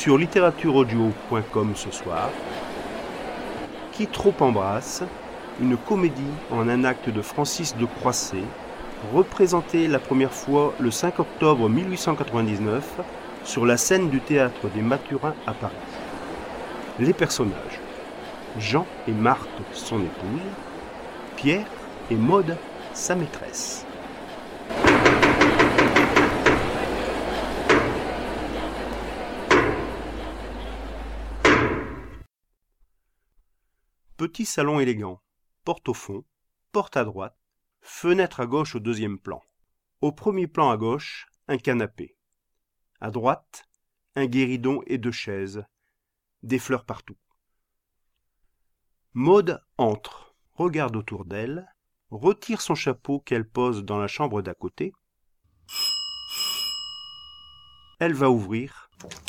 sur littératureaudio.com ce soir. Qui trop embrasse, une comédie en un acte de Francis de Croisset, représentée la première fois le 5 octobre 1899 sur la scène du théâtre des Mathurins à Paris. Les personnages: Jean et Marthe, son épouse, Pierre et Maude, sa maîtresse. Petit salon élégant, porte au fond, porte à droite, fenêtre à gauche au deuxième plan. Au premier plan à gauche, un canapé. À droite, un guéridon et 2 chaises, des fleurs partout. Maude entre, regarde autour d'elle, retire son chapeau qu'elle pose dans la chambre d'à côté. Elle va ouvrir.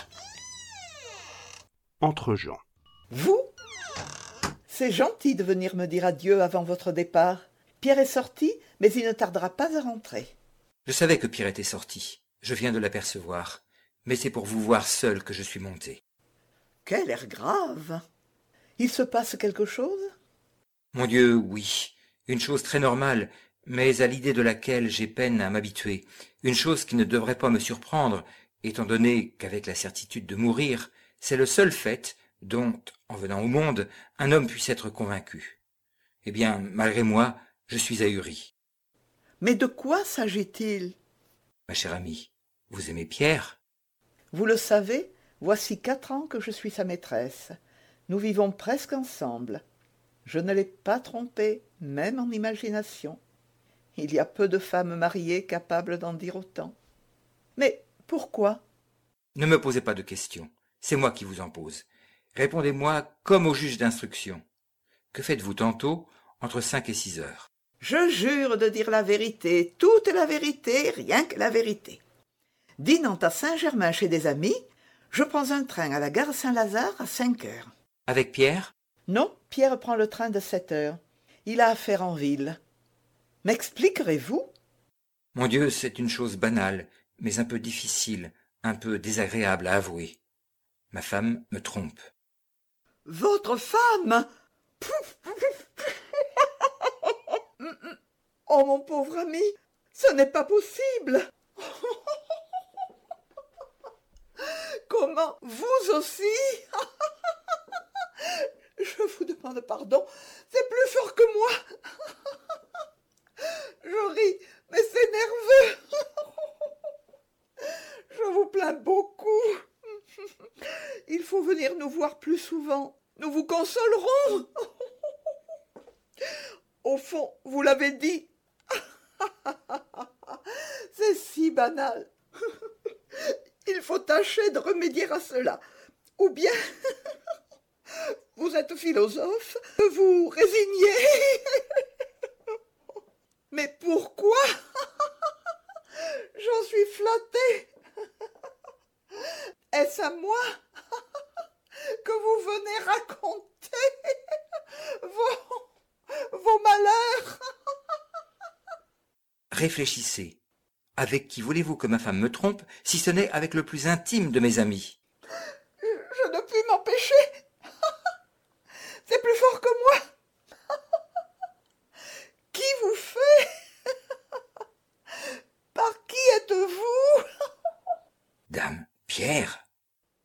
Entre Jean. Vous ? C'est gentil de venir me dire adieu avant votre départ. Pierre est sorti, mais il ne tardera pas à rentrer. Je savais que Pierre était sorti. Je viens de l'apercevoir. Mais c'est pour vous voir seul que je suis monté. Quel air grave ! Il se passe quelque chose ? Mon Dieu, oui. Une chose très normale, mais à l'idée de laquelle j'ai peine à m'habituer. Une chose qui ne devrait pas me surprendre, étant donné qu'avec la certitude de mourir, c'est le seul fait dont, en venant au monde, un homme puisse être convaincu. Eh bien, malgré moi, je suis ahuri. Mais de quoi s'agit-il ? Ma chère amie, vous aimez Pierre ? Vous le savez, voici 4 ans que je suis sa maîtresse. Nous vivons presque ensemble. Je ne l'ai pas trompé, même en imagination. Il y a peu de femmes mariées capables d'en dire autant. Mais pourquoi ? Ne me posez pas de questions. C'est moi qui vous en pose. Répondez-moi comme au juge d'instruction. Que faites-vous tantôt entre 5 et 6 heures ? Je jure de dire la vérité, toute la vérité, rien que la vérité. Dînant à Saint-Germain chez des amis, je prends un train à la gare Saint-Lazare à 5 heures. Avec Pierre ? Non, Pierre prend le train de 7 heures. Il a affaire en ville. M'expliquerez-vous ? Mon Dieu, c'est une chose banale, mais un peu difficile, un peu désagréable à avouer. Ma femme me trompe. Votre femme ? Oh, mon pauvre ami, ce n'est pas possible. Comment, vous aussi ? Je vous demande pardon, c'est plus fort que moi. Je ris, mais c'est nerveux. Je vous plains beaucoup. Il faut venir nous voir plus souvent. Nous vous consolerons. Au fond, vous l'avez dit. C'est si banal. Il faut tâcher de remédier à cela. Ou bien, vous êtes philosophe, vous résignez. Mais pourquoi ? J'en suis flattée. Est-ce à moi que vous venez raconter vos malheurs ? Réfléchissez. Avec qui voulez-vous que ma femme me trompe, si ce n'est avec le plus intime de mes amis ? Je ne puis m'empêcher. C'est plus fort que moi. Qui vous fait ? Par qui êtes-vous ? Dame, Pierre ? Pierre ?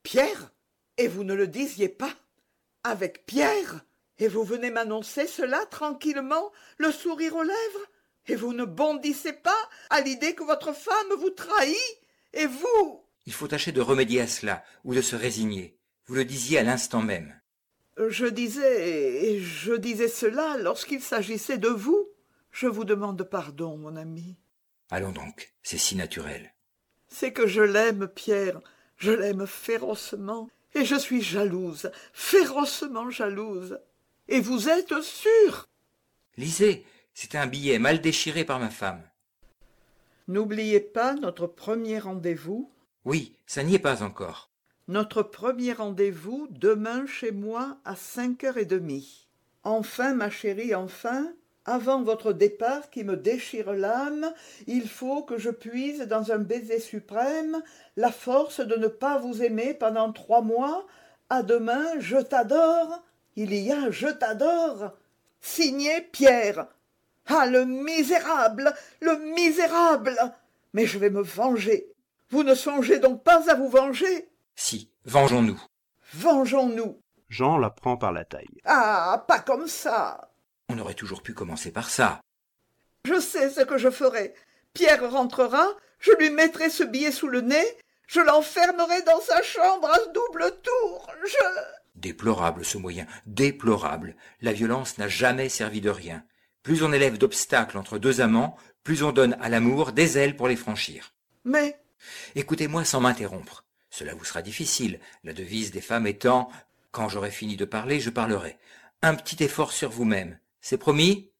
Et vous ne le disiez pas ? Avec Pierre ? Et vous venez m'annoncer cela tranquillement, le sourire aux lèvres ? Et vous ne bondissez pas à l'idée que votre femme vous trahit ? Et vous ? Il faut tâcher de remédier à cela, ou de se résigner. Vous le disiez à l'instant même. Je disais cela lorsqu'il s'agissait de vous. Je vous demande pardon, mon ami. Allons donc, c'est si naturel. C'est que je l'aime, Pierre. Je l'aime férocement. Et je suis jalouse, férocement jalouse. Et vous êtes sûr ? Lisez, c'est un billet mal déchiré par ma femme. N'oubliez pas notre premier rendez-vous. Oui, ça n'y est pas encore. Notre premier rendez-vous demain chez moi à 5h30. Enfin, ma chérie, enfin, Avant votre départ qui me déchire l'âme, il faut que je puise dans un baiser suprême la force de ne pas vous aimer pendant 3 mois. À demain, je t'adore. Il y a je t'adore. Signé Pierre. Ah, le misérable, le misérable! Mais je vais me venger. Vous ne songez donc pas à vous venger? Si, vengeons-nous. Vengeons-nous. Jean la prend par la taille. Ah, pas comme ça. On aurait toujours pu commencer par ça. Je sais ce que je ferai. Pierre rentrera, je lui mettrai ce billet sous le nez, je l'enfermerai dans sa chambre à double tour, Déplorable ce moyen, déplorable. La violence n'a jamais servi de rien. Plus on élève d'obstacles entre 2 amants, plus on donne à l'amour des ailes pour les franchir. Mais... Écoutez-moi sans m'interrompre. Cela vous sera difficile, la devise des femmes étant « Quand j'aurai fini de parler, je parlerai ». Un petit effort sur vous-même. C'est promis?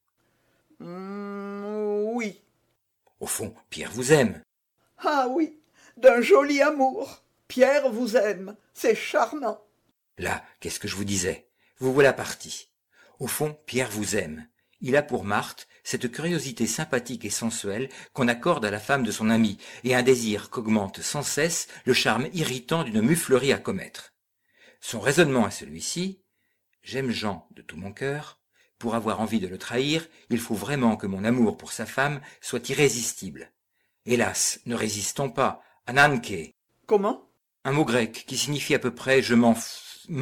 Oui. Au fond, Pierre vous aime. Ah oui, d'un joli amour. Pierre vous aime, c'est charmant. Là, qu'est-ce que je vous disais? Vous voilà parti. Au fond, Pierre vous aime. Il a pour Marthe cette curiosité sympathique et sensuelle qu'on accorde à la femme de son ami, et un désir qu'augmente sans cesse le charme irritant d'une muflerie à commettre. Son raisonnement est celui-ci: j'aime Jean de tout mon cœur. Pour avoir envie de le trahir, il faut vraiment que mon amour pour sa femme soit irrésistible. Hélas, ne résistons pas. Ananke. Comment? Un mot grec qui signifie à peu près « je m'en moque ».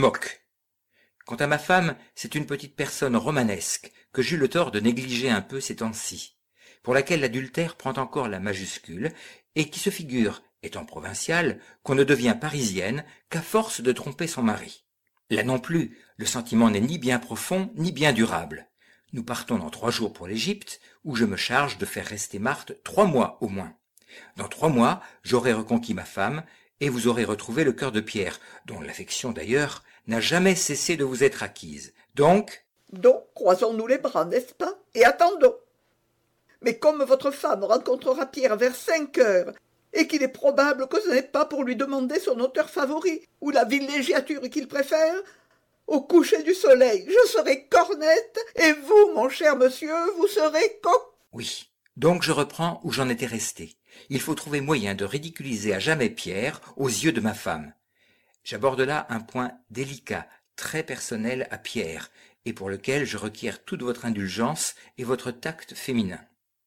Quant à ma femme, c'est une petite personne romanesque que j'eus le tort de négliger un peu ces temps-ci, pour laquelle l'adultère prend encore la majuscule, et qui se figure, étant provinciale, qu'on ne devient parisienne qu'à force de tromper son mari. Là non plus, le sentiment n'est ni bien profond, ni bien durable. Nous partons dans 3 jours pour l'Égypte, où je me charge de faire rester Marthe 3 mois au moins. Dans 3 mois, j'aurai reconquis ma femme, et vous aurez retrouvé le cœur de Pierre, dont l'affection d'ailleurs n'a jamais cessé de vous être acquise. Donc, croisons-nous les bras, n'est-ce pas? Et attendons. Mais comme votre femme rencontrera Pierre vers 5 heures, et qu'il est probable que ce n'est pas pour lui demander son auteur favori, ou la villégiature qu'il préfère, au coucher du soleil, je serai cornette, et vous, mon cher monsieur, vous serez coq. Oui, donc je reprends où j'en étais resté. Il faut trouver moyen de ridiculiser à jamais Pierre aux yeux de ma femme. J'aborde là un point délicat, très personnel à Pierre, et pour lequel je requiers toute votre indulgence et votre tact féminin.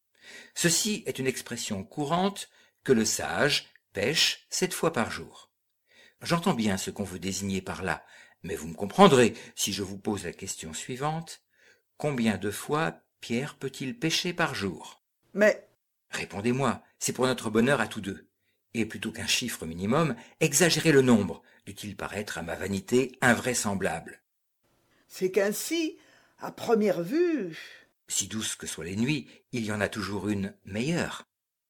Ceci est une expression courante que le sage pêche 7 fois par jour. J'entends bien ce qu'on veut désigner par là, mais vous me comprendrez si je vous pose la question suivante. Combien de fois Pierre peut-il pêcher par jour? Mais... Répondez-moi, c'est pour notre bonheur à tous deux. Et plutôt qu'un chiffre minimum, exagérez le nombre, dût-il paraître à ma vanité invraisemblable. C'est qu'ainsi, à première vue... Si douces que soient les nuits, il y en a toujours une meilleure.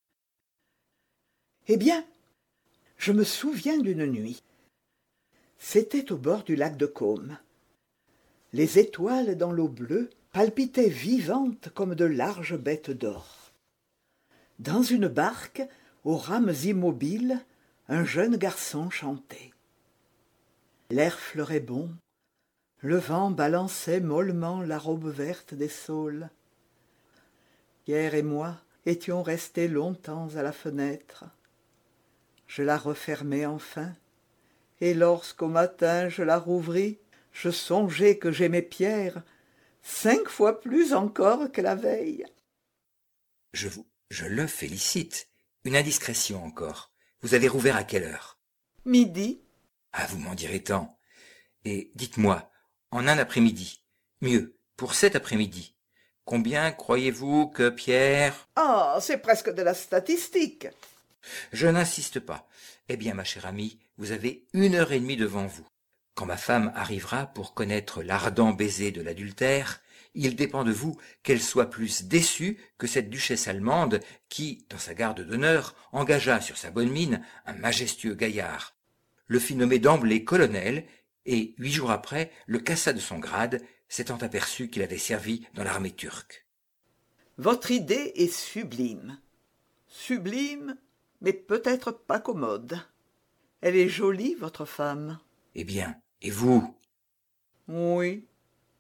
Eh bien, je me souviens d'une nuit. C'était au bord du lac de Caume. Les étoiles dans l'eau bleue palpitaient vivantes comme de larges bêtes d'or. Dans une barque, aux rames immobiles, un jeune garçon chantait. L'air fleurait bon, le vent balançait mollement la robe verte des saules. Pierre et moi étions restés longtemps à la fenêtre. Je la refermai enfin, et lorsqu'au matin je la rouvris, je songeai que j'aimais Pierre 5 fois plus encore que la veille. Je le félicite. Une indiscrétion encore. Vous avez rouvert à quelle heure? Midi. Ah, vous m'en direz tant. Et dites-moi, en un après-midi, mieux, pour cet après-midi, combien croyez-vous que Pierre... Ah, c'est presque de la statistique. Je n'insiste pas. Eh bien, ma chère amie, vous avez 1h30 devant vous. Quand ma femme arrivera pour connaître l'ardent baiser de l'adultère, il dépend de vous qu'elle soit plus déçue que cette duchesse allemande qui, dans sa garde d'honneur, engagea sur sa bonne mine un majestueux gaillard, le fit nommer d'emblée colonel, et 8 jours après le cassa de son grade, s'étant aperçu qu'il avait servi dans l'armée turque. Votre idée est sublime. Sublime, mais peut-être pas commode. Elle est jolie, votre femme. Eh bien, et vous? Oui.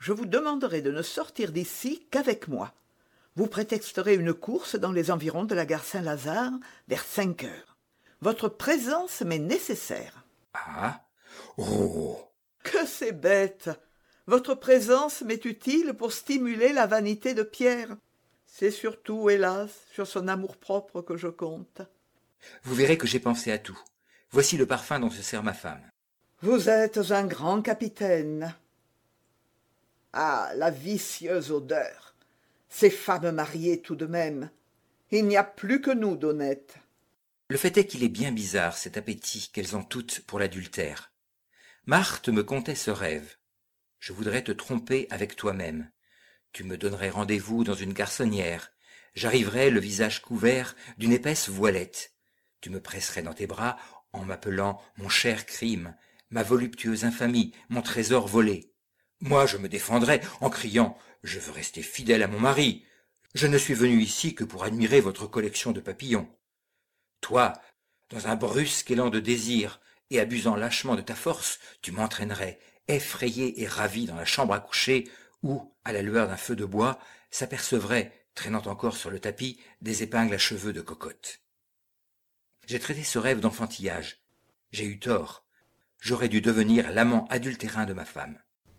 je vous demanderai de ne sortir d'ici qu'avec moi. Vous prétexterez une course dans les environs de la gare Saint-Lazare vers 5 heures. Votre présence m'est nécessaire. Ah? Oh! Que c'est bête! Votre présence m'est utile pour stimuler la vanité de Pierre. C'est surtout, hélas, sur son amour-propre que je compte. Vous verrez que j'ai pensé à tout. Voici le parfum dont se sert ma femme. Vous êtes un grand capitaine. Ah, la vicieuse odeur! Ces femmes mariées tout de même. Il n'y a plus que nous d'honnêtes. Le fait est qu'il est bien bizarre cet appétit qu'elles ont toutes pour l'adultère. Marthe me contait ce rêve. Je voudrais te tromper avec toi-même. Tu me donnerais rendez-vous dans une garçonnière. J'arriverais le visage couvert d'une épaisse voilette. Tu me presserais dans tes bras en m'appelant mon cher crime, ma voluptueuse infamie, mon trésor volé. Moi, je me défendrais en criant « Je veux rester fidèle à mon mari. Je ne suis venu ici que pour admirer votre collection de papillons. » Toi, dans un brusque élan de désir et abusant lâchement de ta force, tu m'entraînerais, effrayé et ravi dans la chambre à coucher où, à la lueur d'un feu de bois, s'apercevraient, traînant encore sur le tapis, des épingles à cheveux de cocotte. J'ai traité ce rêve d'enfantillage. J'ai eu tort. J'aurais dû devenir l'amant adultérin de ma femme.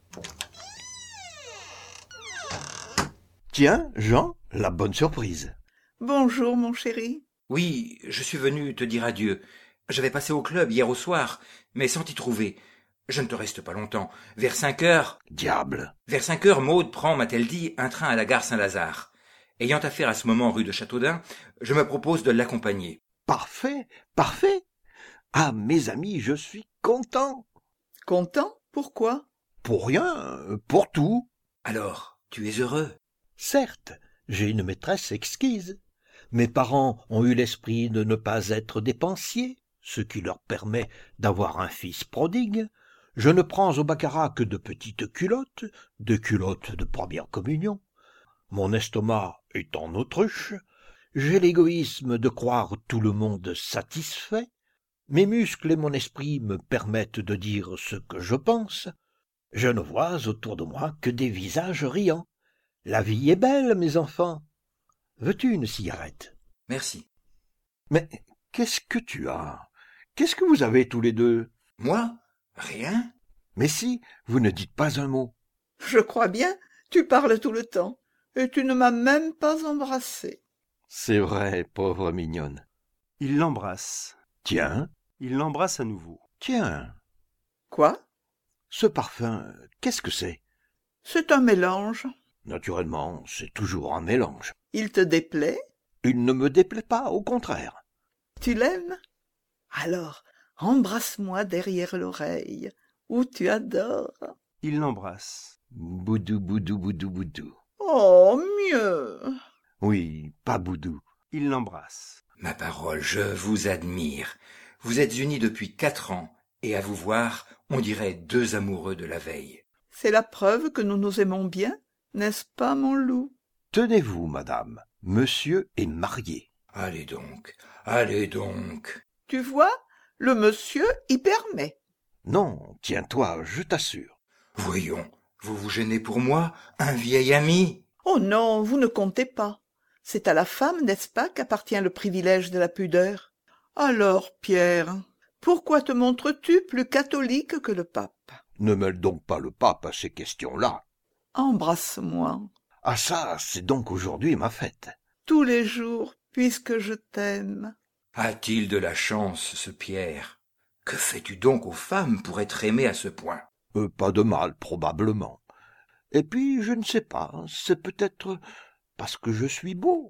Tiens, Jean, la bonne surprise. Bonjour, mon chéri. Oui, je suis venu te dire adieu. J'avais passé au club hier au soir, mais sans t'y trouver. Je ne te reste pas longtemps. Vers 5 heures... Diable. Vers 5 heures, Maude prend, m'a-t-elle dit, un train à la gare Saint-Lazare. Ayant affaire à ce moment rue de Châteaudun, je me propose de l'accompagner. Parfait, parfait. Ah, mes amis, je suis content. Content? Pourquoi? Pour rien, pour tout. Alors, tu es heureux? Certes, j'ai une maîtresse exquise. Mes parents ont eu l'esprit de ne pas être dépensiers, ce qui leur permet d'avoir un fils prodigue. Je ne prends au baccarat que de petites culottes, de culottes de première communion. Mon estomac est en autruche. J'ai l'égoïsme de croire tout le monde satisfait. Mes muscles et mon esprit me permettent de dire ce que je pense. Je ne vois autour de moi que des visages riants. La vie est belle, mes enfants. Veux-tu une cigarette? Merci. Mais qu'est-ce que tu as? Qu'est-ce que vous avez tous les deux? Moi? Rien? Mais si, vous ne dites pas un mot. Je crois bien, tu parles tout le temps, et tu ne m'as même pas embrassé. C'est vrai, pauvre mignonne. Il l'embrasse. Tiens, Il l'embrasse à nouveau. tiens, Quoi? ce parfum, qu'est-ce que c'est? C'est un mélange. Naturellement, c'est toujours un mélange. Il te déplaît? Il ne me déplaît pas, au contraire. Tu l'aimes? Alors, embrasse-moi derrière l'oreille, où tu adores. Il l'embrasse. Boudou, boudou, boudou, boudou. Oh, mieux. Oui, pas boudou. Il l'embrasse. Ma parole, je vous admire. Vous êtes unis depuis 4 ans, et à vous voir, on dirait 2 amoureux de la veille. C'est la preuve que nous nous aimons bien, n'est-ce pas, mon loup? Tenez-vous, madame, monsieur est marié. Allez donc, allez donc. Tu vois, le monsieur y permet. Non, tiens-toi, je t'assure. Voyons, vous vous gênez pour moi, un vieil ami? Oh non, vous ne comptez pas. C'est à la femme, n'est-ce pas, qu'appartient le privilège de la pudeur? Alors, Pierre, pourquoi te montres-tu plus catholique que le pape? Ne mêle donc pas le pape à ces questions-là. Embrasse-moi, Ah ça, c'est donc aujourd'hui ma fête. tous les jours, puisque je t'aime. A-t-il de la chance, ce Pierre? Que fais-tu donc aux femmes pour être aimé à ce point? Pas de mal, probablement. Et puis, je ne sais pas, c'est peut-être parce que je suis beau.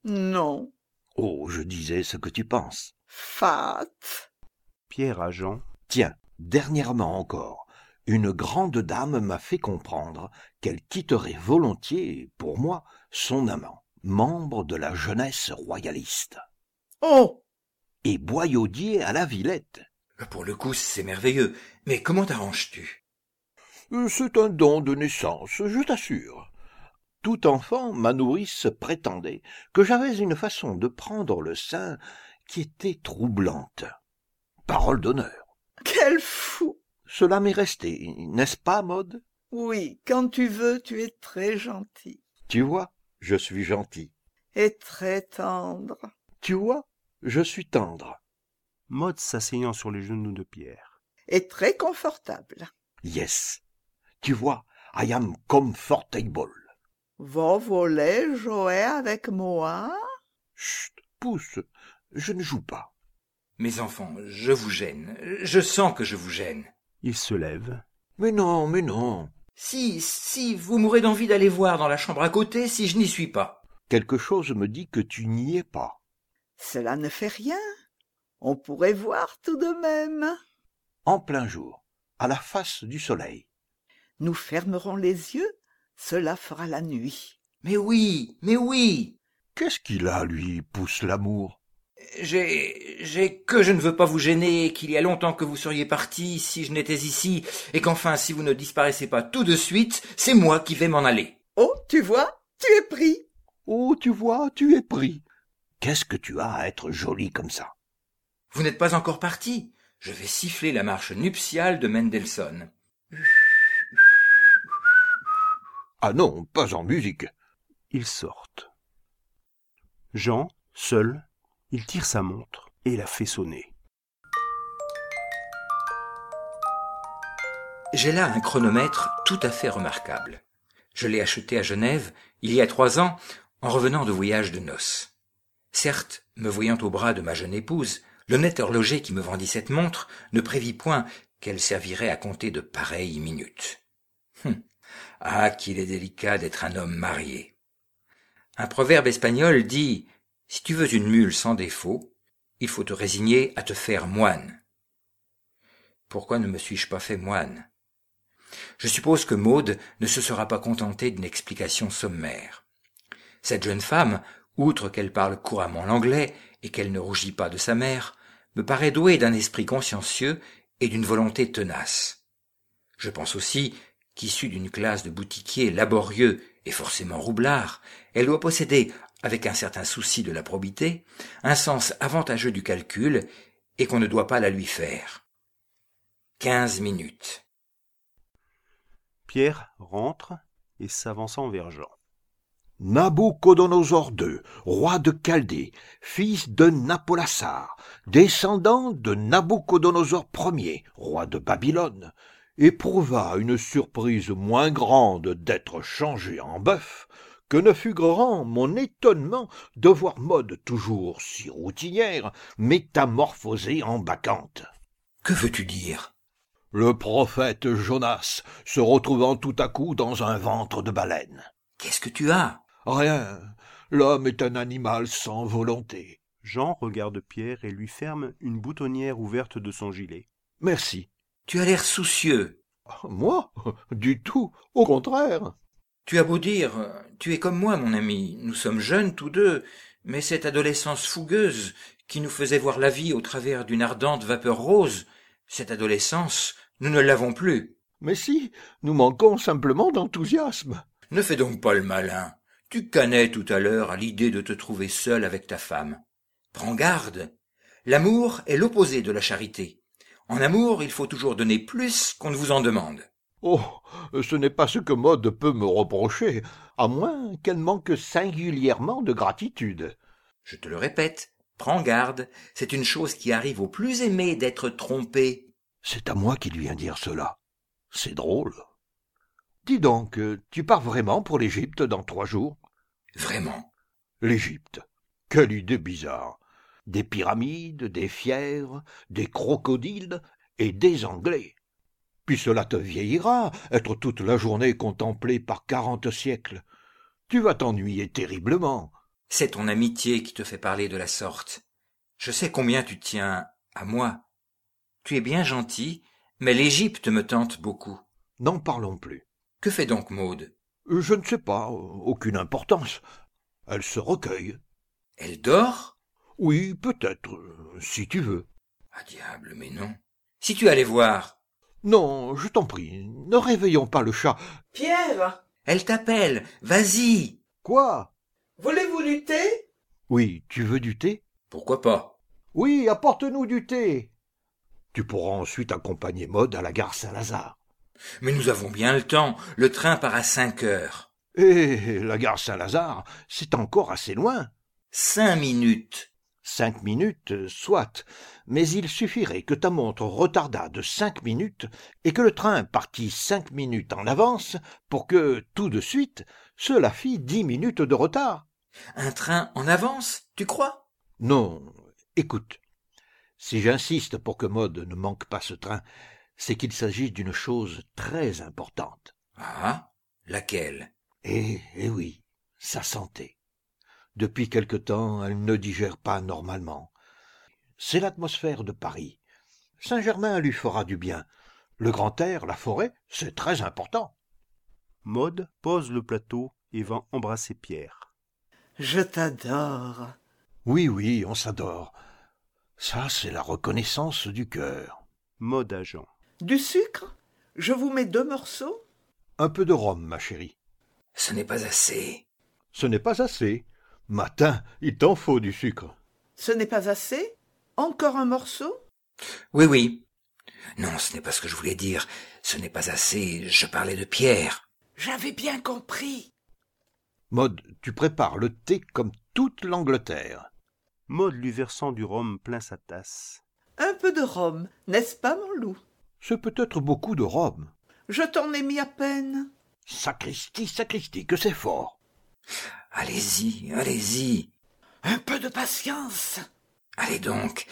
Non, Oh, je disais ce que tu penses. fat. Pierre à Jean. Tiens, dernièrement encore, une grande dame m'a fait comprendre qu'elle quitterait volontiers, pour moi, son amant, membre de la jeunesse royaliste, Oh, et boyaudier à la Villette. Pour le coup, c'est merveilleux, mais comment t'arranges-tu? C'est un don de naissance, je t'assure. Tout enfant, ma nourrice prétendait que j'avais une façon de prendre le sein qui était troublante. Parole d'honneur. quel fou! Cela m'est resté, n'est-ce pas, Maude? Oui, quand tu veux, tu es très gentil. Tu vois, je suis gentil. Et très tendre. Tu vois, je suis tendre. Maud s'asseyant sur les genoux de Pierre. Et très confortable. Yes. Tu vois, I am comfortable. Vous voulez jouer avec moi? Chut, pousse, je ne joue pas. Mes enfants, je vous gêne. Je sens que je vous gêne. Il se lève. Mais non, mais non. Si, vous mourrez d'envie d'aller voir dans la chambre à côté si je n'y suis pas. Quelque chose me dit que tu n'y es pas. Cela ne fait rien. On pourrait voir tout de même. En plein jour, à la face du soleil. Nous fermerons les yeux. Cela fera la nuit. Mais oui. Qu'est-ce qu'il a, lui, pousse l'amour? J'ai que je ne veux pas vous gêner, qu'il y a longtemps que vous seriez partis si je n'étais ici, et qu'enfin, si vous ne disparaissez pas tout de suite, c'est moi qui vais m'en aller. Oh, tu vois, tu es pris. Oh, tu vois, tu es pris. Qu'est-ce que tu as à être joli comme ça? Vous n'êtes pas encore partis. Je vais siffler la marche nuptiale de Mendelssohn. Ah non, pas en musique. Ils sortent. Jean, seul, il tire sa montre et la fait sonner. J'ai là un chronomètre tout à fait remarquable. Je l'ai acheté à Genève, il y a 3 ans, en revenant de voyage de noces. Certes, me voyant au bras de ma jeune épouse, l'honnête horloger qui me vendit cette montre ne prévit point qu'elle servirait à compter de pareilles minutes. Ah, qu'il est délicat d'être un homme marié. Un proverbe espagnol dit « Si tu veux une mule sans défaut, il faut te résigner à te faire moine. » Pourquoi ne me suis-je pas fait moine? Je suppose que Maud ne se sera pas contentée d'une explication sommaire. Cette jeune femme, outre qu'elle parle couramment l'anglais et qu'elle ne rougit pas de sa mère, me paraît douée d'un esprit consciencieux et d'une volonté tenace. Je pense aussi qu'issue d'une classe de boutiquiers laborieux et forcément roublards, elle doit posséder, avec un certain souci de la probité, un sens avantageux du calcul et qu'on ne doit pas la lui faire. 15 minutes. Pierre rentre et s'avançant vers Jean. Nabuchodonosor II, roi de Chaldée, fils de Napolassar, descendant de Nabuchodonosor Ier, roi de Babylone, éprouva une surprise moins grande d'être changé en bœuf que ne fut grand mon étonnement de voir Maud toujours si routinière métamorphosée en bacchante. Que veux-tu dire? Le prophète Jonas se retrouvant tout à coup dans un ventre de baleine. Qu'est-ce que tu as? Rien, l'homme est un animal sans volonté. Jean regarde Pierre et lui ferme une boutonnière ouverte de son gilet. Merci. Tu as l'air soucieux. Moi? Du tout, au contraire. Tu as beau dire, tu es comme moi, mon ami, nous sommes jeunes tous deux, mais cette adolescence fougueuse qui nous faisait voir la vie au travers d'une ardente vapeur rose, cette adolescence, nous ne l'avons plus. Mais si, nous manquons simplement d'enthousiasme. Ne fais donc pas le malin. Tu canais tout à l'heure à l'idée de te trouver seul avec ta femme. Prends garde. L'amour est l'opposé de la charité. En amour, il faut toujours donner plus qu'on ne vous en demande. Oh, ce n'est pas ce que Maud peut me reprocher, à moins qu'elle manque singulièrement de gratitude. Je te le répète, prends garde, c'est une chose qui arrive aux plus aimés d'être trompés. C'est à moi qu'il vient dire cela. C'est drôle. Dis donc, tu pars vraiment pour l'Égypte dans 3 jours? Vraiment. L'Égypte. Quelle idée bizarre. Des pyramides, des fièvres, des crocodiles et des Anglais. Puis cela te vieillira, être toute la journée contemplé par 40 siècles. Tu vas t'ennuyer terriblement. C'est ton amitié qui te fait parler de la sorte. Je sais combien tu tiens à moi. Tu es bien gentil, mais l'Égypte me tente beaucoup. N'en parlons plus. Que fait donc Maud? Je ne sais pas, aucune importance. Elle se recueille. Elle dort? Oui, peut-être, si tu veux. Ah diable, mais non. Si tu allais voir. Non, je t'en prie, ne réveillons pas le chat. Pierre, Elle t'appelle, vas-y. Quoi? voulez-vous du thé? Oui, tu veux du thé? Pourquoi pas? Oui, apporte-nous du thé. Tu pourras ensuite accompagner Maud à la gare Saint-Lazare. Mais nous avons bien le temps, le train part à 5 heures. Et la gare Saint-Lazare, c'est encore assez loin. 5 minutes. 5 minutes, soit, mais il suffirait que ta montre retardât de 5 minutes et que le train partît 5 minutes en avance pour que, tout de suite, cela fît 10 minutes de retard. Un train en avance, tu crois? Non, écoute, si j'insiste pour que Maud ne manque pas ce train, c'est qu'il s'agit d'une chose très importante. Ah, laquelle? Eh oui, sa santé. Depuis quelque temps, elle ne digère pas normalement. C'est l'atmosphère de Paris. Saint-Germain lui fera du bien. Le grand air, la forêt, c'est très important. Maud pose le plateau et va embrasser Pierre. Je t'adore. Oui, on s'adore. Ça, c'est la reconnaissance du cœur. Maud à Jean. Du sucre? Je vous mets 2 morceaux? Un peu de rhum, ma chérie. Ce n'est pas assez. Ce n'est pas assez. Matin, il t'en faut du sucre. Ce n'est pas assez? Encore un morceau? Oui. Non, ce n'est pas ce que je voulais dire. Ce n'est pas assez. Je parlais de Pierre. J'avais bien compris. Maud, tu prépares le thé comme toute l'Angleterre. Maud lui versant du rhum plein sa tasse. Un peu de rhum, n'est-ce pas, mon loup? C'est peut-être beaucoup de rhum. Je t'en ai mis à peine. Sacristi, que c'est fort. Allez-y. Un peu de patience. Allez donc.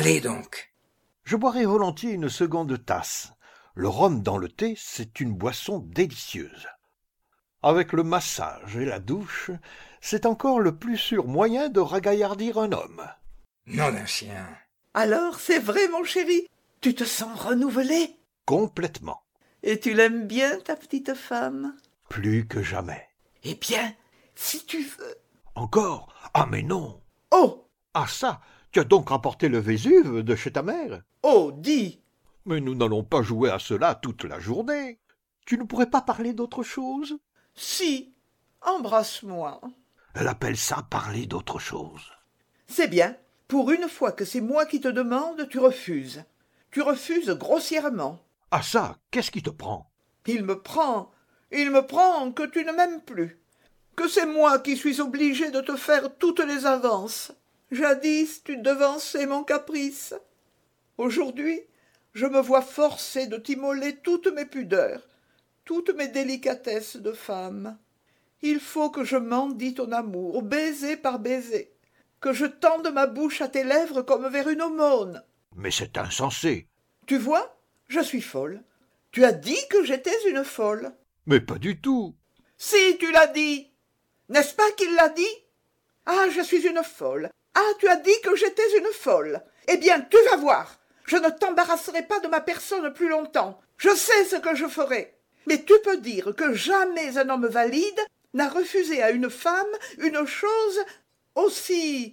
Je boirai volontiers une seconde tasse. Le rhum dans le thé, c'est une boisson délicieuse. Avec le massage et la douche, c'est encore le plus sûr moyen de ragaillardir un homme. Nom d'un chien. Alors, c'est vrai, mon chéri, tu te sens renouvelé? Complètement. Et tu l'aimes bien, ta petite femme? Plus que jamais. Eh bien, si tu veux... Encore? Ah mais non. Oh! Ah ça, tu as donc remporté le Vésuve de chez ta mère? Oh, dis! Mais nous n'allons pas jouer à cela toute la journée. Tu ne pourrais pas parler d'autre chose? Si, embrasse-moi. Elle appelle ça parler d'autre chose. C'est bien. Pour une fois que c'est moi qui te demande, tu refuses. Tu refuses grossièrement. Ah ça, qu'est-ce qui te prend? Il me prend que tu ne m'aimes plus. Que c'est moi qui suis obligé de te faire toutes les avances. Jadis, tu devançais mon caprice. Aujourd'hui, je me vois forcée de t'immoler toutes mes pudeurs, toutes mes délicatesses de femme. Il faut que je mendie ton amour, baiser par baiser, que je tende ma bouche à tes lèvres comme vers une aumône. Mais c'est insensé. Tu vois, je suis folle. Tu as dit que j'étais une folle. Mais pas du tout. Si, tu l'as dit. N'est-ce pas qu'il l'a dit? Ah, je suis une folle. Ah, tu as dit que j'étais une folle. Eh bien, tu vas voir. Je ne t'embarrasserai pas de ma personne plus longtemps. Je sais ce que je ferai. Mais tu peux dire que jamais un homme valide n'a refusé à une femme une chose aussi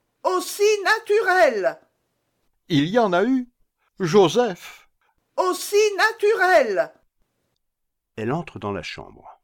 naturelle. Il y en a eu. Joseph. Aussi naturelle. Elle entre dans la chambre.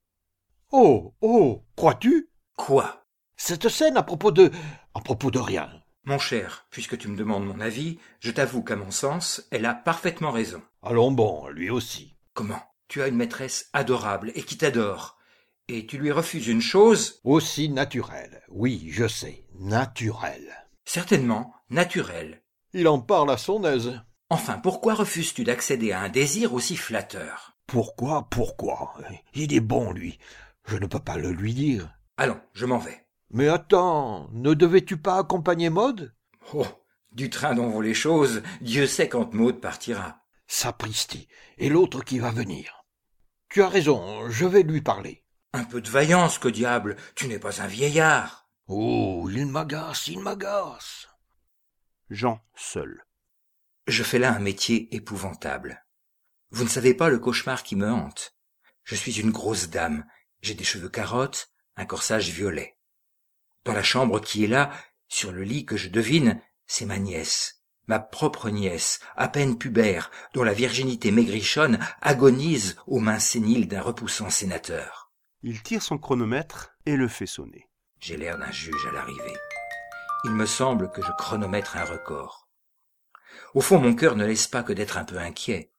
Oh, crois-tu? Quoi? Cette scène à propos de rien. Mon cher, puisque tu me demandes mon avis, je t'avoue qu'à mon sens, elle a parfaitement raison. Allons bon, lui aussi. Comment? Tu as une maîtresse adorable et qui t'adore. Et tu lui refuses une chose? Aussi naturelle. Oui, je sais. Naturelle. Certainement, naturelle. Il en parle à son aise. Enfin, pourquoi refuses-tu d'accéder à un désir aussi flatteur? Pourquoi? Il est bon, lui. Je ne peux pas le lui dire. Allons, je m'en vais. Mais attends, ne devais-tu pas accompagner Maud? Oh, du train dont vont les choses, Dieu sait quand Maud partira. Sapristi, et l'autre qui va venir. Tu as raison, je vais lui parler. Un peu de vaillance, que diable, tu n'es pas un vieillard. Oh, il m'agace. Jean seul. Je fais là un métier épouvantable. Vous ne savez pas le cauchemar qui me hante. Je suis une grosse dame, j'ai des cheveux carottes, un corsage violet. Dans la chambre qui est là, sur le lit que je devine, c'est ma nièce, ma propre nièce, à peine pubère, dont la virginité maigrichonne agonise aux mains séniles d'un repoussant sénateur. Il tire son chronomètre et le fait sonner. J'ai l'air d'un juge à l'arrivée. Il me semble que je chronomètre un record. Au fond, mon cœur ne laisse pas que d'être un peu inquiet.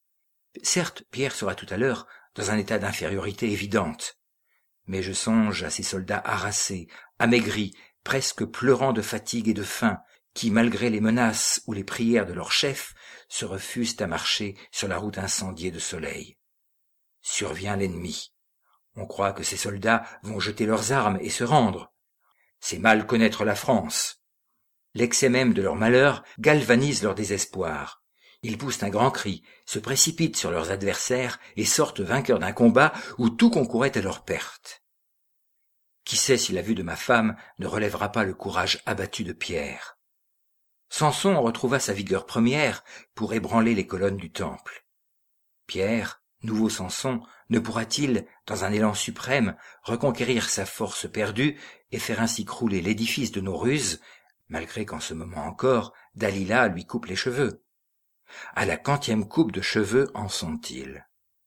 Certes, Pierre sera tout à l'heure dans un état d'infériorité évidente, mais je songe à ces soldats harassés, amaigris, presque pleurant de fatigue et de faim, qui, malgré les menaces ou les prières de leur chef, se refusent à marcher sur la route incendiée de Soleil. Survient l'ennemi. On croit que ces soldats vont jeter leurs armes et se rendre. C'est mal connaître la France. L'excès même de leur malheur galvanise leur désespoir. Ils poussent un grand cri, se précipitent sur leurs adversaires et sortent vainqueurs d'un combat où tout concourait à leur perte. Qui sait si la vue de ma femme ne relèvera pas le courage abattu de Pierre. Samson retrouva sa vigueur première pour ébranler les colonnes du temple. Pierre, nouveau Samson, ne pourra-t-il, dans un élan suprême, reconquérir sa force perdue et faire ainsi crouler l'édifice de nos ruses, malgré qu'en ce moment encore, Dalila lui coupe les cheveux? À la quantième coupe de cheveux en sont-ils?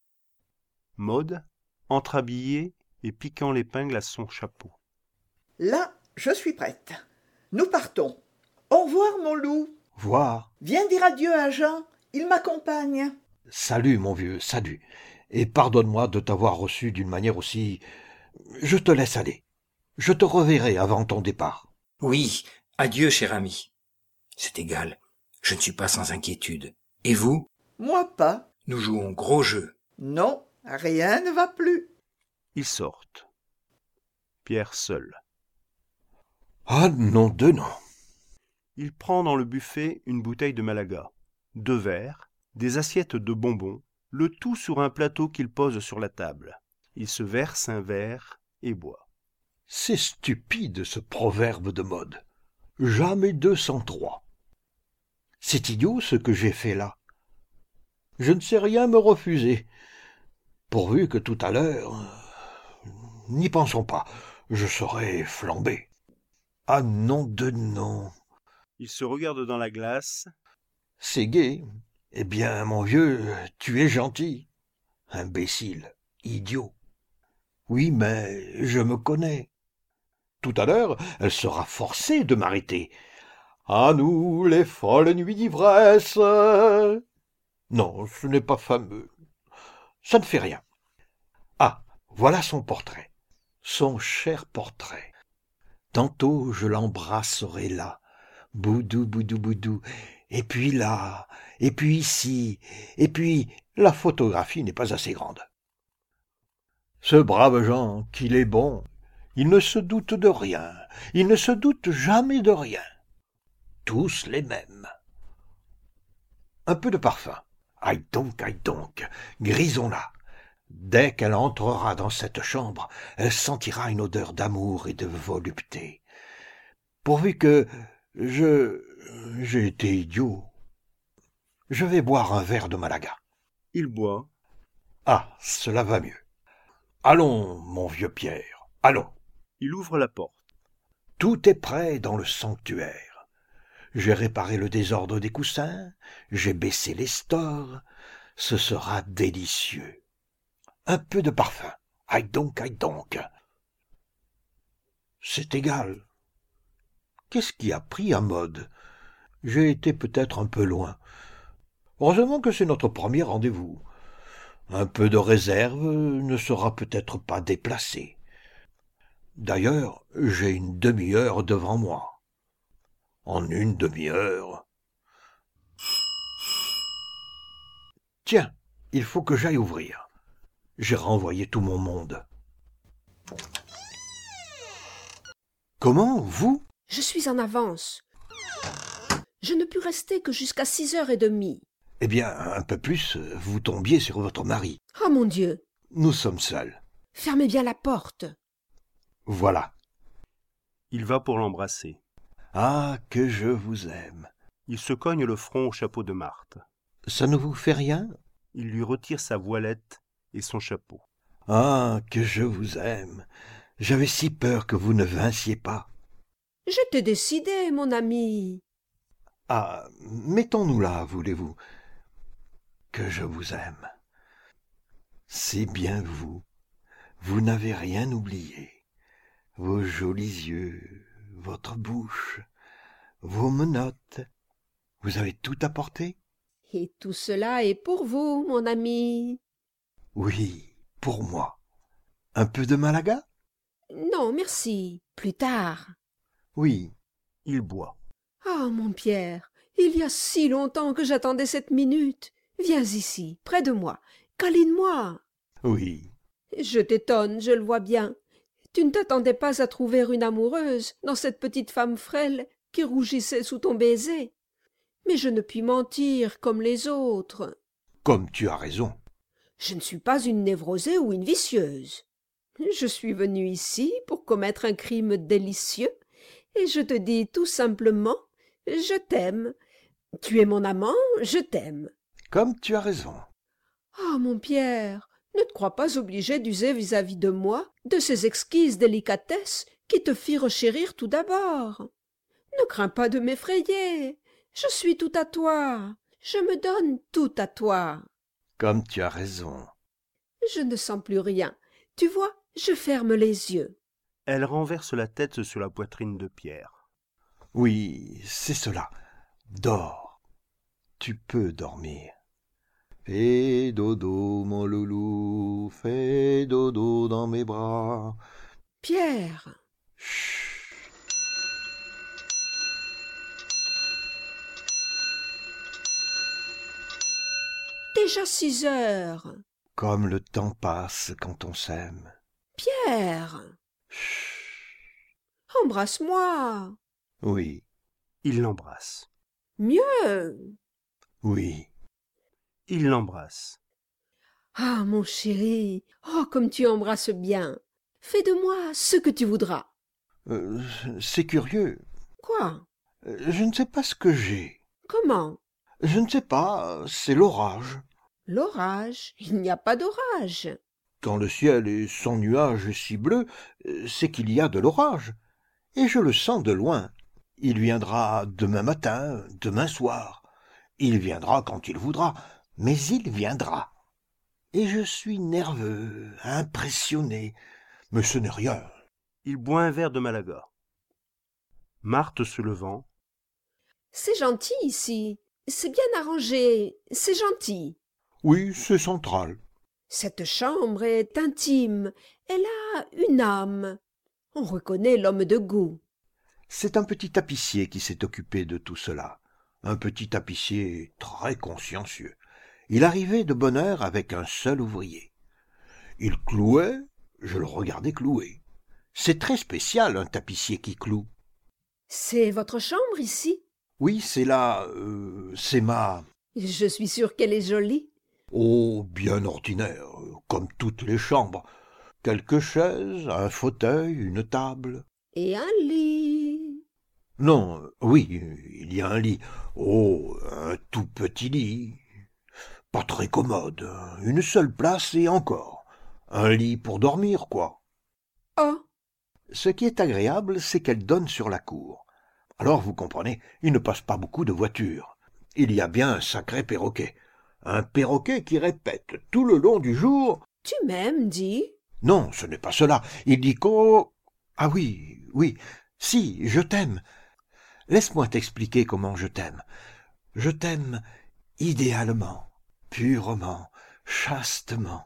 Maud, entre-habillée et piquant l'épingle à son chapeau. Là, je suis prête. Nous partons. Au revoir, mon loup. Voir. Viens dire adieu à Jean, il m'accompagne. Salut, mon vieux, salut. Et pardonne-moi de t'avoir reçu d'une manière aussi... Je te laisse aller. Je te reverrai avant ton départ. Oui, adieu, cher ami. C'est égal, je ne suis pas sans inquiétude. Et vous? Moi pas. Nous jouons gros jeu. Non, rien ne va plus. Ils sortent. Pierre seul. Ah, nom de non. Il prend dans le buffet une bouteille de Malaga, 2 verres, des assiettes de bonbons, le tout sur un plateau qu'il pose sur la table. Il se verse un verre et boit. C'est stupide, ce proverbe de mode. Jamais 2 sans 3. C'est idiot ce que j'ai fait là. Je ne sais rien me refuser. Pourvu que tout à l'heure... N'y pensons pas, je serai flambé. Ah, nom de non. Il se regarde dans la glace. C'est gai. Eh bien, mon vieux, tu es gentil. Imbécile, idiot. Oui, mais je me connais. Tout à l'heure, elle sera forcée de m'arrêter. À nous, les folles nuits d'ivresse. Non, ce n'est pas fameux. Ça ne fait rien. Ah, voilà son portrait. Son cher portrait. Tantôt je l'embrasserai là. Boudou, boudou, boudou. Et puis là, et puis ici, et puis la photographie n'est pas assez grande. Ce brave Jean, qu'il est bon, il ne se doute de rien, il ne se doute jamais de rien. Tous les mêmes. Un peu de parfum. Aïe donc, grisons-la. Dès qu'elle entrera dans cette chambre, elle sentira une odeur d'amour et de volupté. Pourvu que j'ai été idiot. Je vais boire un verre de Malaga. Il boit. Ah, cela va mieux. Allons, mon vieux Pierre, allons. Il ouvre la porte. Tout est prêt dans le sanctuaire. J'ai réparé le désordre des coussins, j'ai baissé les stores. Ce sera délicieux. Un peu de parfum. Aïe donc. C'est égal. Qu'est-ce qui a pris à mode? J'ai été peut-être un peu loin. Heureusement que c'est notre premier rendez-vous. Un peu de réserve ne sera peut-être pas déplacé. D'ailleurs, j'ai une demi-heure devant moi. En une demi-heure... Tiens, il faut que j'aille ouvrir. J'ai renvoyé tout mon monde. Comment, vous? Je suis en avance. Je ne puis rester que jusqu'à 6h30. Eh bien, un peu plus, vous tombiez sur votre mari. Oh mon Dieu! Nous sommes seuls. Fermez bien la porte. Voilà. Il va pour l'embrasser. Ah, que je vous aime. Il se cogne le front au chapeau de Marthe. Ça ne vous fait rien? Il lui retire sa voilette et son chapeau. Ah, que je vous aime. J'avais si peur que vous ne vinssiez pas. J'étais décidée, mon ami. Ah, mettons-nous là, voulez-vous. Que je vous aime. C'est bien vous. Vous n'avez rien oublié. Vos jolis yeux, votre bouche, vos menottes. Vous avez tout apporté? Et tout cela est pour vous, mon ami. Oui, pour moi. Un peu de Malaga? Non, merci. Plus tard. Oui. Il boit. Ah, mon Pierre, il y a si longtemps que j'attendais cette minute. Viens ici, près de moi. Câline-moi. Oui. Je t'étonne, je le vois bien. Tu ne t'attendais pas à trouver une amoureuse dans cette petite femme frêle qui rougissait sous ton baiser. Mais je ne puis mentir comme les autres. Comme tu as raison. Je ne suis pas une névrosée ou une vicieuse. Je suis venue ici pour commettre un crime délicieux, et je te dis tout simplement, je t'aime. Tu es mon amant, je t'aime. Comme tu as raison. Ah, mon Pierre, ne te crois pas obligé d'user vis-à-vis de moi de ces exquises délicatesses qui te firent chérir tout d'abord. Ne crains pas de m'effrayer. Je suis tout à toi. Je me donne tout à toi. Comme tu as raison. Je ne sens plus rien. Tu vois, je ferme les yeux. Elle renverse la tête sur la poitrine de Pierre. Oui, c'est cela. Dors. Tu peux dormir. Fais dodo, mon loulou, fais dodo dans mes bras. Pierre, Chut. déjà 6 heures. Comme le temps passe quand on s'aime. Pierre, Chut. embrasse-moi. Oui, Il l'embrasse. Mieux. oui. Il l'embrasse. Ah, mon chéri, oh, comme tu embrasses bien. Fais de moi ce que tu voudras. Euh, c'est curieux. Quoi? Je ne sais pas ce que j'ai. Comment? Je ne sais pas, c'est l'orage. L'orage? Il n'y a pas d'orage. Quand le ciel est sans nuages et si bleu, c'est qu'il y a de l'orage. Et je le sens de loin. Il viendra demain matin, demain soir. Il viendra quand il voudra, mais il viendra. Et je suis nerveux, impressionné, mais ce n'est rien. Il boit un verre de Malaga. Marthe se levant. C'est gentil ici. C'est bien arrangé. C'est gentil. Oui, c'est central. Cette chambre est intime. Elle a une âme. On reconnaît l'homme de goût. C'est un petit tapissier qui s'est occupé de tout cela. Un petit tapissier très consciencieux. Il arrivait de bonne heure avec un seul ouvrier. Il clouait, je le regardais clouer. C'est très spécial, un tapissier qui cloue. C'est votre chambre ici? Oui, c'est là, c'est ma... Je suis sûre qu'elle est jolie. Oh, bien ordinaire, comme toutes les chambres. Quelques chaises, un fauteuil, une table. Et un lit. Non, oui, il y a un lit. Oh, un tout petit lit. Pas très commode, une seule place et encore. Un lit pour dormir, quoi. Oh, Ce qui est agréable, c'est qu'elle donne sur la cour. Alors, vous comprenez, il ne passe pas beaucoup de voitures. Il y a bien un sacré perroquet. Un perroquet qui répète tout le long du jour... tu m'aimes, dis. Non, ce n'est pas cela. Il dit qu'au... Ah oui, oui, si, je t'aime. Laisse-moi t'expliquer comment je t'aime. Je t'aime idéalement, purement, chastement.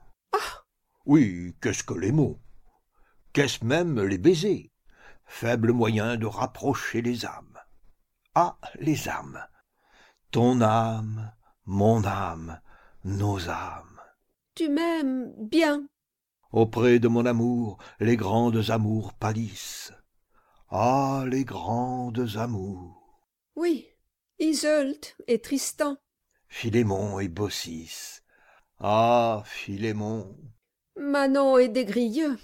Oui, qu'est-ce que les mots? Qu'est-ce même les baisers? Faible moyen de rapprocher les âmes. Ah, les âmes. Ton âme, mon âme, nos âmes. Tu m'aimes bien. Auprès de mon amour, les grandes amours pâlissent. Ah, les grandes amours. Oui, Iseult et Tristan. Philémon et Baucis. Ah, Philémon. Manon et Desgrieux.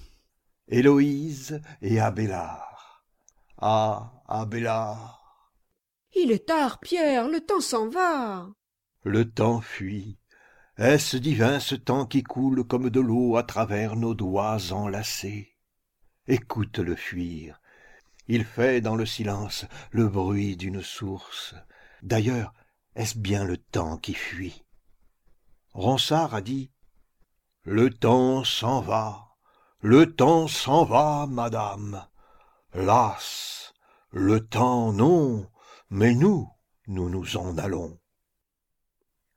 Héloïse et Abélard. Ah, Abélard. Il est tard, Pierre, le temps s'en va. Le temps fuit. Est-ce divin ce temps qui coule comme de l'eau à travers nos doigts enlacés? Écoute-le fuir. Il fait dans le silence le bruit d'une source. D'ailleurs, est-ce bien le temps qui fuit? Ronsard a dit « Le temps s'en va, le temps s'en va, madame. Las, le temps non, mais nous nous en allons. »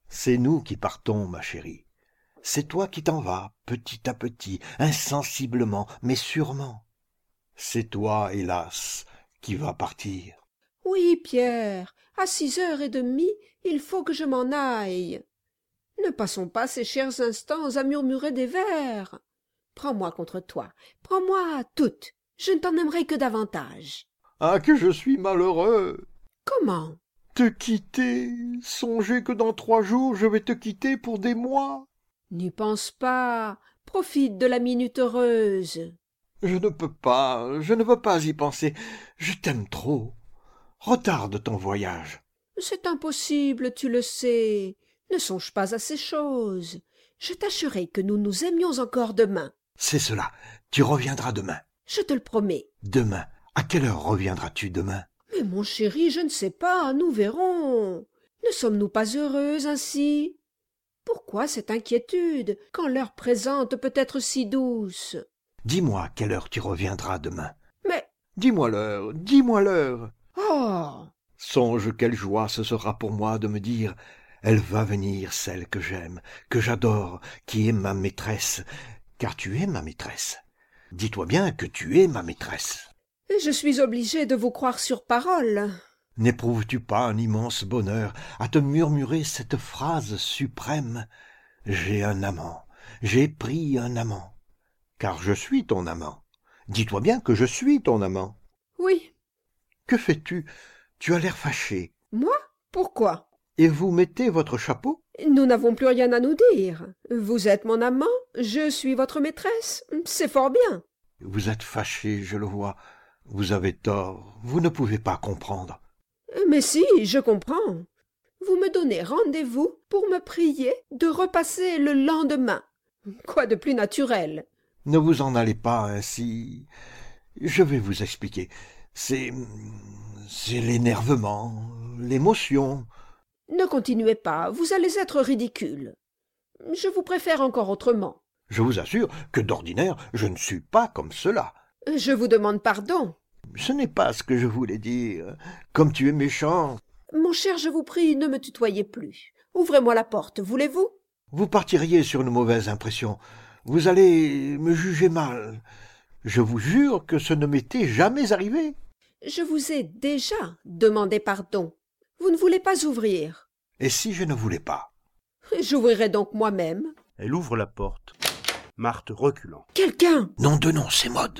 C'est nous qui partons, ma chérie. C'est toi qui t'en vas, petit à petit, insensiblement, mais sûrement. C'est toi, hélas, qui vas partir. Oui, Pierre, à 6h30, il faut que je m'en aille. Ne passons pas ces chers instants à murmurer des vers. Prends-moi contre toi, prends-moi toute, je ne t'en aimerai que davantage. Ah, que je suis malheureux! Comment? Te quitter? Songez que dans 3 jours je vais te quitter pour des mois. N'y pense pas, profite de la minute heureuse. Je ne veux pas y penser. Je t'aime trop. Retarde ton voyage. C'est impossible, tu le sais. Ne songe pas à ces choses. Je tâcherai que nous nous aimions encore demain. C'est cela. Tu reviendras demain. Je te le promets. Demain. À quelle heure reviendras-tu demain? Mais mon chéri, je ne sais pas, nous verrons. Ne sommes-nous pas heureuses ainsi? Pourquoi cette inquiétude, quand l'heure présente peut être si douce? Dis-moi à quelle heure tu reviendras demain. Mais, Dis-moi l'heure, dis-moi l'heure. oh! Songe quelle joie ce sera pour moi de me dire « Elle va venir, celle que j'aime, que j'adore, qui est ma maîtresse, car tu es ma maîtresse. Dis-toi bien que tu es ma maîtresse. » Je suis obligée de vous croire sur parole. N'éprouves-tu pas un immense bonheur à te murmurer cette phrase suprême? J'ai un amant, j'ai pris un amant, car je suis ton amant. Dis-toi bien que je suis ton amant. Oui. Que fais-tu? Tu as l'air fâché. Moi? Pourquoi? Et vous mettez votre chapeau? Nous n'avons plus rien à nous dire. Vous êtes mon amant, je suis votre maîtresse. C'est fort bien. Vous êtes fâché, je le vois. Vous avez tort, vous ne pouvez pas comprendre. Mais si, je comprends. Vous me donnez rendez-vous pour me prier de repasser le lendemain. Quoi de plus naturel? Ne vous en allez pas ainsi. Je vais vous expliquer. C'est l'énervement, l'émotion. Ne continuez pas, vous allez être ridicule. Je vous préfère encore autrement. Je vous assure que d'ordinaire, je ne suis pas comme cela. Je vous demande pardon. Ce n'est pas ce que je voulais dire. Comme tu es méchant. Mon cher, je vous prie, ne me tutoyez plus. Ouvrez-moi la porte, voulez-vous? Vous partiriez sur une mauvaise impression. Vous allez me juger mal. Je vous jure que ce ne m'était jamais arrivé. Je vous ai déjà demandé pardon. Vous ne voulez pas ouvrir. Et si je ne voulais pas? J'ouvrirai donc moi-même. Elle ouvre la porte, Marthe reculant. Quelqu'un! Nom de nom, c'est Maude.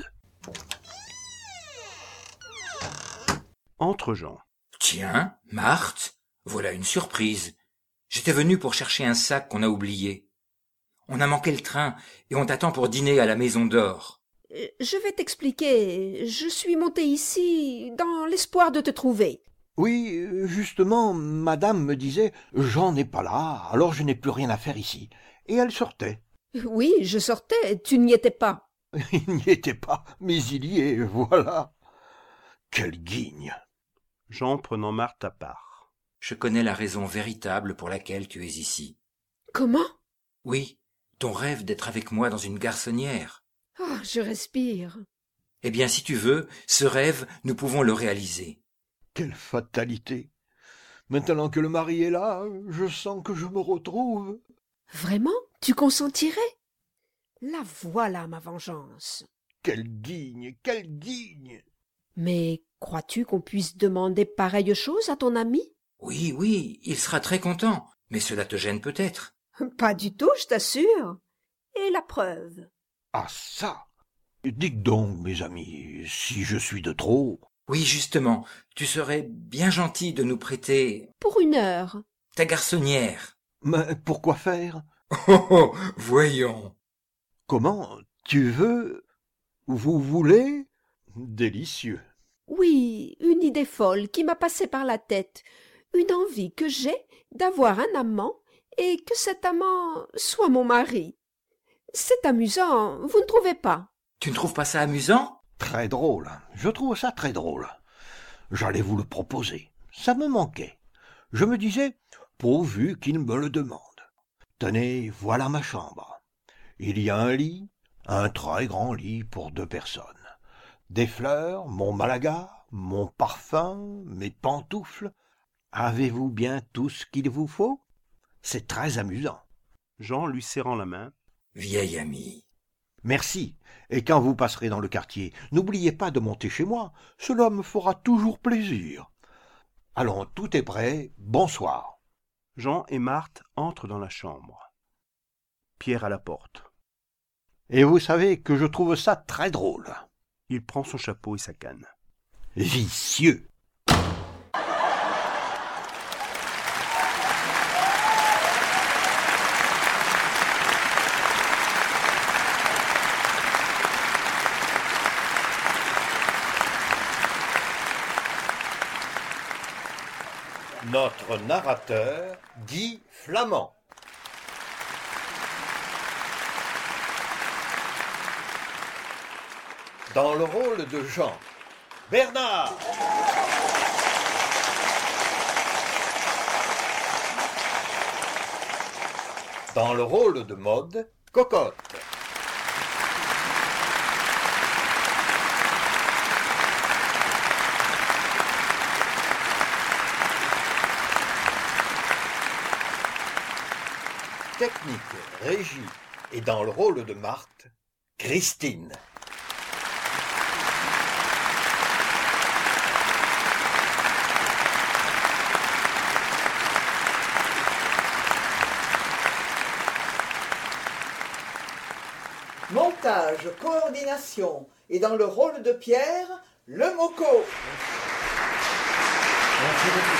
Entre Jean. Tiens, Marthe, voilà une surprise. J'étais venu pour chercher un sac qu'on a oublié. On a manqué le train et on t'attend pour dîner à la Maison d'Or. Je vais t'expliquer. Je suis montée ici dans l'espoir de te trouver. Oui, justement, madame me disait « Jean n'est pas là, alors je n'ai plus rien à faire ici. » Et elle sortait. Oui, je sortais, tu n'y étais pas. Il n'y était pas, mais il y est, voilà. Quelle guigne! Jean prenant Marthe à part. Je connais la raison véritable pour laquelle tu es ici. Comment? Oui, ton rêve d'être avec moi dans une garçonnière. Oh, je respire. Eh bien, si tu veux, ce rêve, nous pouvons le réaliser. Quelle fatalité! Maintenant que le mari est là, je sens que je me retrouve. Vraiment? Tu consentirais? La voilà ma vengeance. Quelle guigne! Quelle guigne! Mais crois-tu qu'on puisse demander pareille chose à ton ami? Oui, oui, il sera très content, mais cela te gêne peut-être. Pas du tout, je t'assure. Et la preuve? Ah ça! Dites donc, mes amis, si je suis de trop... Oui, justement, tu serais bien gentil de nous prêter Pour 1 heure. ta garçonnière. Mais pourquoi faire? Oh, voyons. Comment? Tu veux? Vous voulez? Délicieux. Oui, une idée folle qui m'a passé par la tête. Une envie que j'ai d'avoir un amant et que cet amant soit mon mari. C'est amusant, vous ne trouvez pas? Tu ne trouves pas ça amusant? Très drôle. Je trouve ça très drôle. J'allais vous le proposer. Ça me manquait. Je me disais, pourvu qu'il me le demande. Tenez, voilà ma chambre. Il y a un lit, un très grand lit pour 2 personnes. Des fleurs, mon malaga, mon parfum, mes pantoufles. Avez-vous bien tout ce qu'il vous faut? C'est très amusant. Jean lui serrant la main. Vieil ami. Merci. Et quand vous passerez dans le quartier, n'oubliez pas de monter chez moi. Cela me fera toujours plaisir. Allons, tout est prêt. Bonsoir. Jean et Marthe entrent dans la chambre. Pierre à la porte. Et vous savez que je trouve ça très drôle. Il prend son chapeau et sa canne. Vicieux. Notre narrateur, Guy Flamand. Dans le rôle de Jean, Bernard. Dans le rôle de Maude, Cocotte. Technique, régie et dans le rôle de Marthe, Christine. Montage, coordination et dans le rôle de Pierre, le Moco. Merci beaucoup.